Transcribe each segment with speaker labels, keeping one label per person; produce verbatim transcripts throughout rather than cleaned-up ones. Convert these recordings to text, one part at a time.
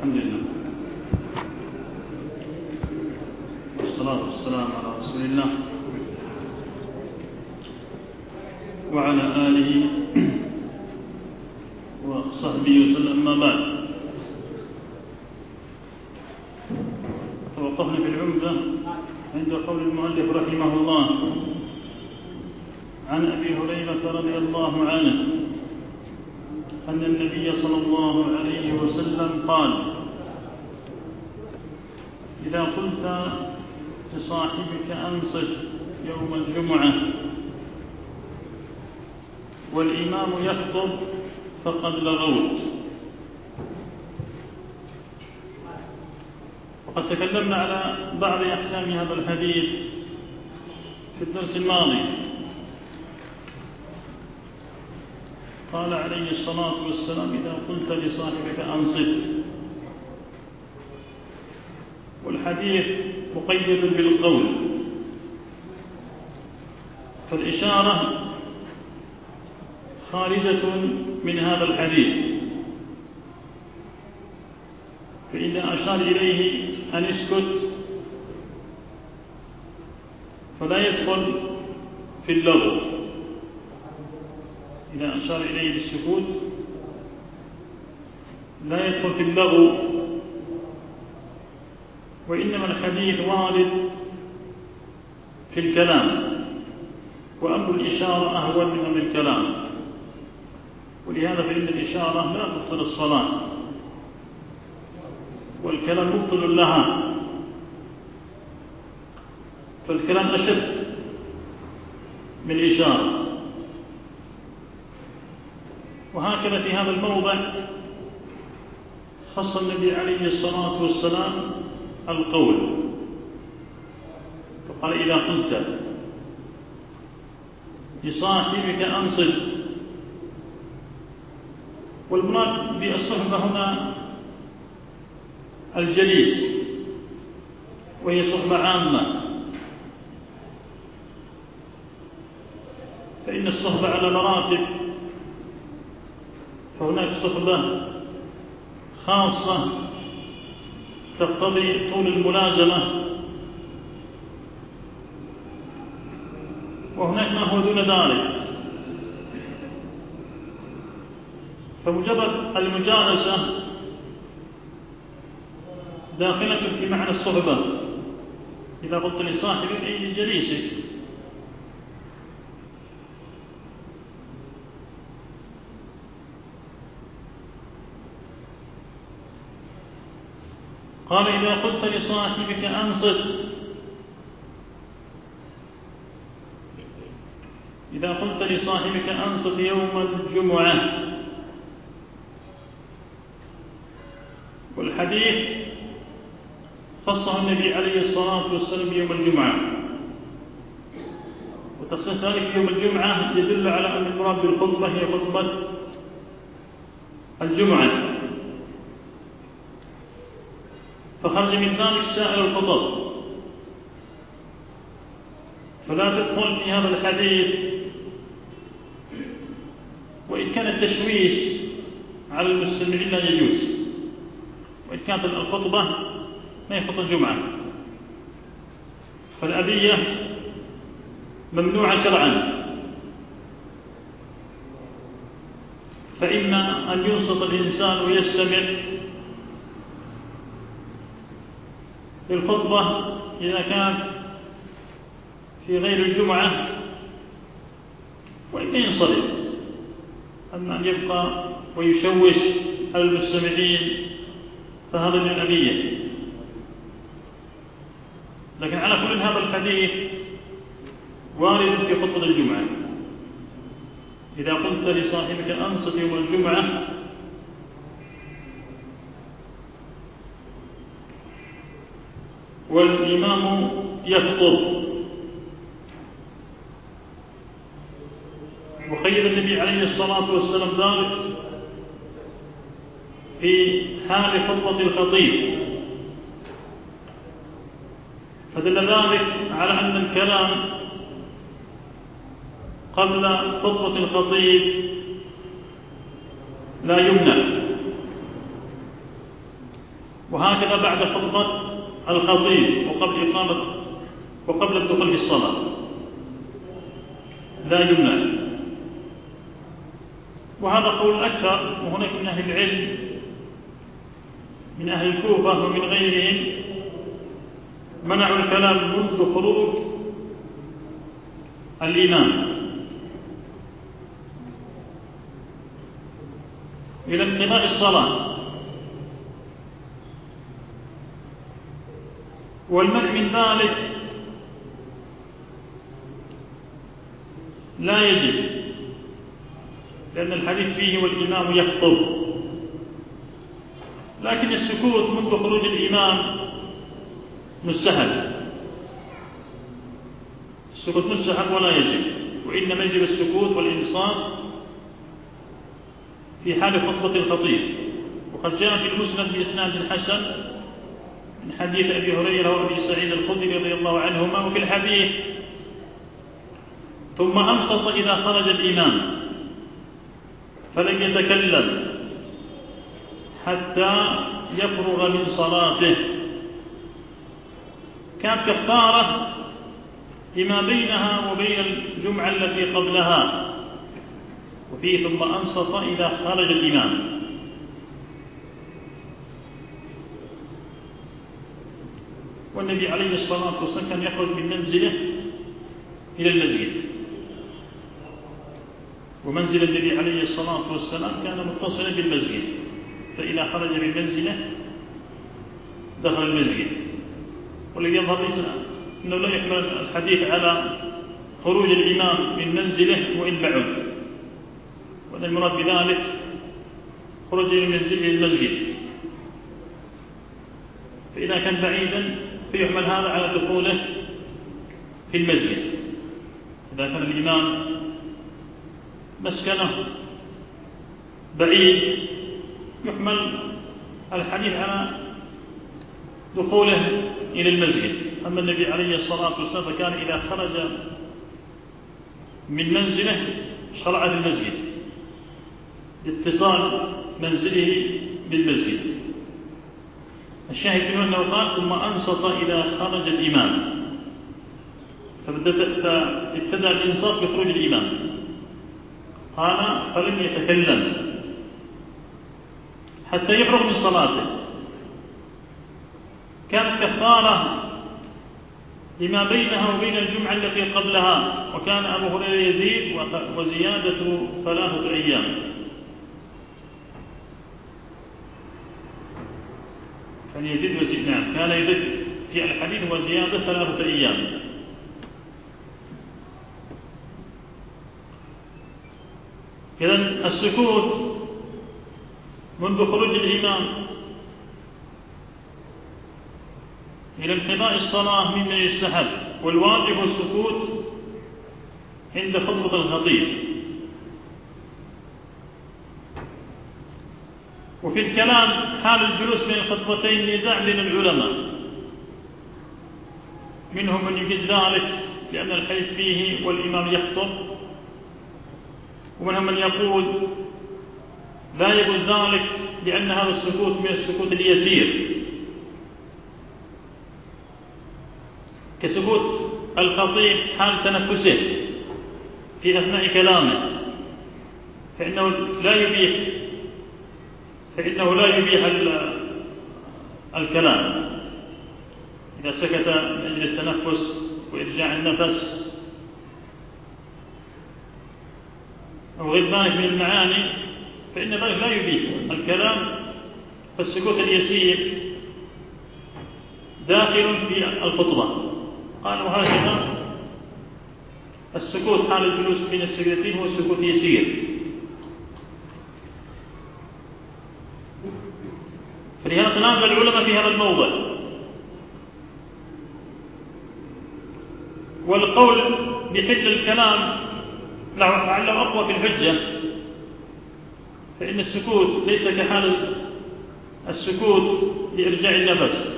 Speaker 1: الحمد لله والصلاة والسلام على رسول الله وعلى آله وصحبه وسلم. ما بعد، توقفنا في العمدة عند قول المؤلف رحمه الله: عن أبي هريرة رضي الله عنه أن النبي صلى الله عليه وسلم قال: إذا قلت لصاحبك أنصت يوم الجمعة والإمام يخطب فقد لغوت. وقد تكلمنا على بعض أحكام هذا الحديث في الدرس الماضي. قال عليه الصلاة والسلام: إذا قلت لصاحبك أنصت. والحديث مقيد بالقول، فالإشارة خارجة من هذا الحديث، فإذا أشار إليه أن اسكت فلا يدخل في اللغو. إذا أشار إليه بالسكوت لا يدخل في اللغو، وإنما الحديث وارد في الكلام، وأمر الإشارة أهون من أمر الكلام، ولهذا فإن الإشارة لا تبطل الصلاة والكلام مبطل لها، فالكلام أشد من الإشارة. وهكذا في هذا الموضع خص النبي عليه الصلاة والسلام القول، فقال: إذا قلت لصاحبك أنصت. والمراد بالصحبة هنا الجليس، وهي صحبة عامة، فإن الصحبة على مراتب، فهناك صحبة خاصة تقتضي طول الملازمة، وهناك ما هو دون ذلك، فمجرد المجالسة داخلة في معنى الصحبة. إذا قلت لصاحبك أي لجليسك. قال: إذا قلت لصاحبك أنصت. إذا قلت لصاحبك أنصت يوم الجمعة. والحديث خصه النبي عليه الصلاة والسلام يوم الجمعة، وتخصيص ذلك يوم الجمعة يدل على أن المراد بالخطبة هي خطبة الجمعة، فخرج من ذلك سائر الخطب، فلا تدخل في هذا الحديث. وإن كان التشويش على المستمعين لا يجوز، وإن كانت الخطبة ما هي خطبة جمعة، فالأذية ممنوعة شرعا، فإما أن ينصت الإنسان ويستمع للخطبة إذا كانت في غير الجمعة، وإما ينصرف. أما أن يبقى ويشوش على المستمعين فهذا من الأذية. لكن على كل هذا الحديث وارد في خطبة الجمعة. إذا قلت لصاحبك أنصت يوم الجمعة والإمام يخطب. وخير النبي عليه الصلاة والسلام ذلك في حال خطبة الخطيب، فدل ذلك على أن الكلام قبل خطبة الخطيب لا يمنع، وهكذا بعد خطبة الخطيب وقبل إقامة وقبل الدخول في الصلاة لا يمنع. وهذا قول أكثر، وهناك من أهل العلم من أهل الكوفة ومن غيرهم منعوا الكلام منذ خروج الإمام إلى انقضاء الصلاة، والمنع من ذلك لا يجب، لأن الحديث فيه والإمام يخطب، لكن السكوت منذ خروج الإمام مستحب، السكوت مستحب ولا يجب، وإنما يجب السكوت والإنصات في حال خطبة الخطيب. وقد جاء في المسند بإسناد حسن من حديث أبي هريرة وأبي سعيد الخدري رضي الله عنهما، وفي الحديث ثم أنصت إذا خرج الإمام فلم يتكلم حتى يفرغ من صلاته، كانت كفارة لما بينها وبين الجمعة التي قبلها. وفيه ثم أنصت إذا خرج الإمام. والنبي عليه الصلاة والسلام كان يخرج من منزله إلى المسجد، ومنزل النبي عليه الصلاة والسلام كان متصلا بالمسجد، فإذا خرج من منزله دخل المسجد. والذي يظهر ليس أنه لا يحمل الحديث على خروج الإمام من منزله وإن بعد، وأن المراد بذلك خروج من منزله إلى المسجد، فإذا كان بعيدا فيحمل هذا على دخوله في المسجد. إذا كان الإمام مسكنه بعيد يحمل الحديث على دخوله إلى المسجد. أما النبي عليه الصلاة والسلام فكان إذا خرج من منزله شرع في المسجد لاتصال منزله بالمسجد. الشاهد منه أنه قال ثم أنصت إذا خرج الإمام، فابتدأ الإنصات بخروج الإمام، قال فلم يتكلم حتى يفرغ من صلاته، كانت كفارة لما بينها وبين الجمعة التي قبلها. وكان أبو هريرة يزيد وزيادة ثلاثة أيام. كان يزيد وزيد نعم كان يزيد في الحديث وزيادة ثلاثة أيام. إذن السكوت منذ خروج الإمام إلى انقضاء الصلاة مما يستحب، والواجب السكوت عند خطبة الخطيب. وفي الكلام حال الجلوس بين الخطبتين نزاع بين العلماء، منهم من يجيز ذلك لأن الحديث فيه والإمام يخطب، ومنهم من يقول لا يجوز ذلك لأن هذا السكوت من السكوت اليسير، كسكوت الخطيب حال تنفسه في أثناء كلامه، فإنه لا يبيح فإنه لا يبيح الكلام إذا سكت من أجل التنفس وإرجاع النفس أو غير ذلك من المعاني، فإن ذلك لا يبيح الكلام. فالسكوت اليسير داخل في الخطبة. قالوا هكذا السكوت حال الجلوس بين السجدتين هو سكوت يسير. فلهذا تنازل العلماء في هذا الموضع، والقول بحل الكلام لعله أقوى في الحجة، فإن السكوت ليس كحال السكوت لإرجاع النفس،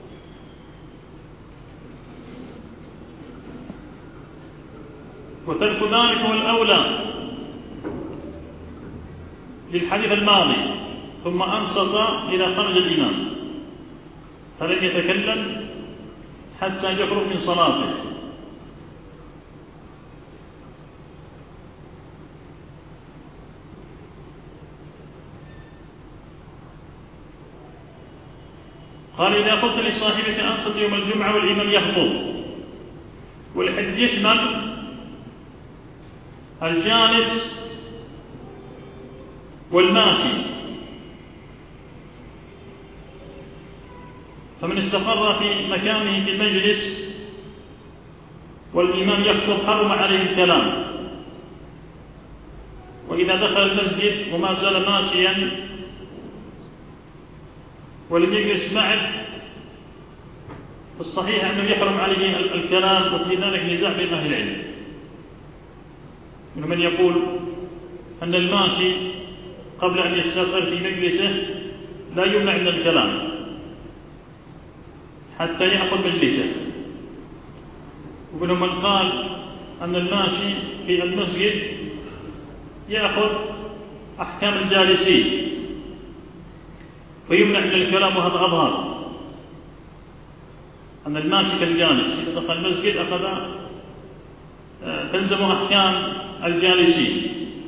Speaker 1: وترك ذلك هو الأولى للحديث الماضي ثم أنصت إذا خرج الإمام. فلم يتكلم حتى يخرج من صلاته. قال: إذا قلت لصاحبك أنصت يوم الجمعة والإمام يخطب، والحديث يشمل الجالس والماشي، فمن استقر في مكانه في المجلس والإمام يخطب حرم عليه الكلام، وإذا دخل المسجد وما زال ماشيا ولم يجلس بعد، الصحيح أنه يحرم عليه الكلام، وفي ذلك نزاع بين أهل العلم، من يقول أن الماشي قبل أن يستقر في مجلسه لا يمنع من الكلام حتى يأخذ مجلسه، ومنهم من قال أن الماشي في المسجد يأخذ أحكام الجالسين ويمنع من الكلام، وهذا أظهر أن الماشي كالجالس إذا دخل المسجد أخذ تلزم أحكام الجالسين،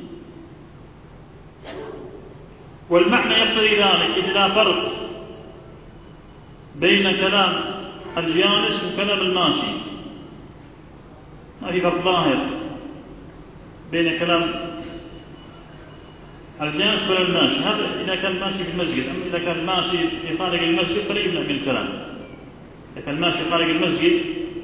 Speaker 1: والمعنى يقتضي ذلك إذ لا فرق بين كلام الجالس وكلام الماشي، ما في فرق ظاهر بين كلام الجالس وكلام الماشي، هذا إذا كان ماشي في المسجد. أما إذا كان ماشي في خارج المسجد فلا يمنع من الكلام. إذا كان ماشي خارج المسجد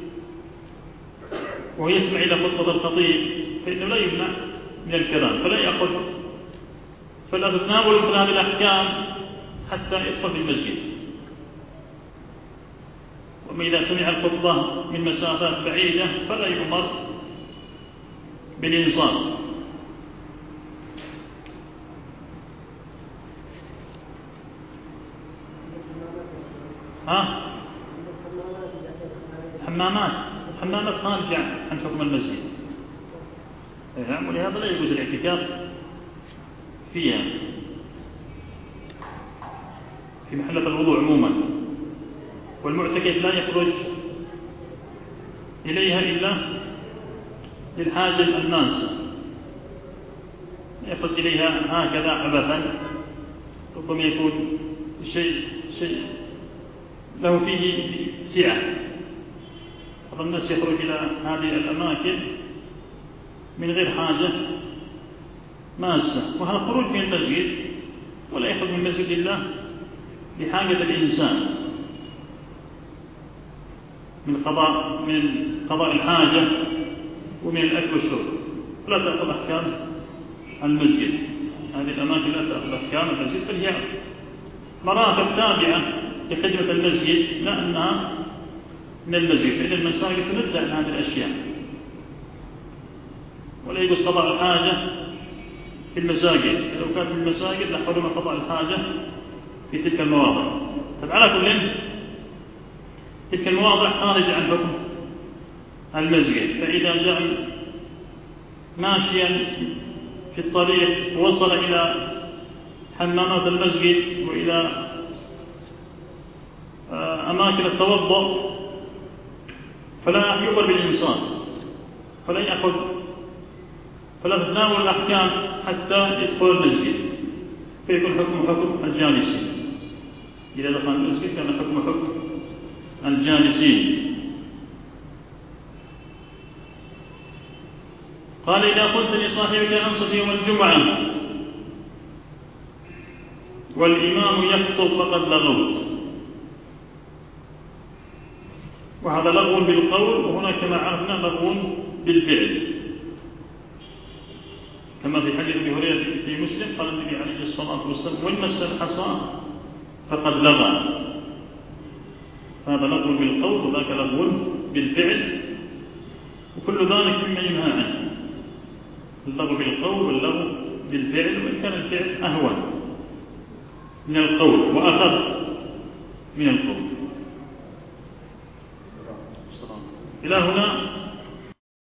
Speaker 1: ويسمع إلى خطبة الخطيب فإنه لا يمنع من الكلام، فلا يأخذ فلا تتناول مثل هذه الأحكام حتى يدخل في المسجد. وما إذا سمع الخطبة من مسافات بعيدة فلا يؤمر بالإنصات. ها؟ حمامات حمامات خارجة عن حكم المسجد، ولهذا لا يجوز الاعتكاف فيها في محلة الوضوء عموما، والمعتكف لا يخرج إليها إلا للحاجة الماسة، يخرج إليها هكذا عبثا، ربما يكون شيء شيء له فيه سعة. بعض الناس يخرج إلى هذه الأماكن من غير حاجة ماسة، وهذا خروج من المسجد، ولا يخرج من المسجد إلا لحاجة الإنسان من قضاء من قضاء الحاجة ومن الأكل والشرب، لا تأخذ أحكام المسجد. هذه الأماكن لا تأخذ أحكام المسجد، بل هي مرافق تابعة لخدمة المسجد، لا أنها من المسجد، فإن المساجد تنزع عن هذه الأشياء، ولا يجوز قضاء الحاجة في المساجد. لو كانت في المساجد لحرم قضاء الحاجة في تلك المواضع. طب على كل تلك المواضع خارجة عن حكم المسجد، فإذا جاء ماشيا في الطريق وصل إلى حمامات المسجد وإلى أماكن التوضؤ فلا يؤمر بالإنصات، فلا يأخذ فلا تتناول الأحكام حتى يدخل المسجد، فيكون حكم حكم الجالسين. إذا دخل المسجد كان حكم حكم الجالسين. قال: إذا قلت لصاحبك أنصت يوم الجمعة والإمام يخطب فقد لغوت. وهذا لغو بالقول، وهنا كما عرفنا لغو بالفعل، كما في حديث أبي هريرة في مسلم قال النبي عليه الصلاة والسلام: وإن مس الحصى فقد لغى. هذا لغو بالقول وذاك لغو بالفعل، وكل ذلك مما ينهى عنه، اللغو بالقول واللغو بالفعل، وإن كان الفعل أهون من القول وأخف من القول. إلى هنا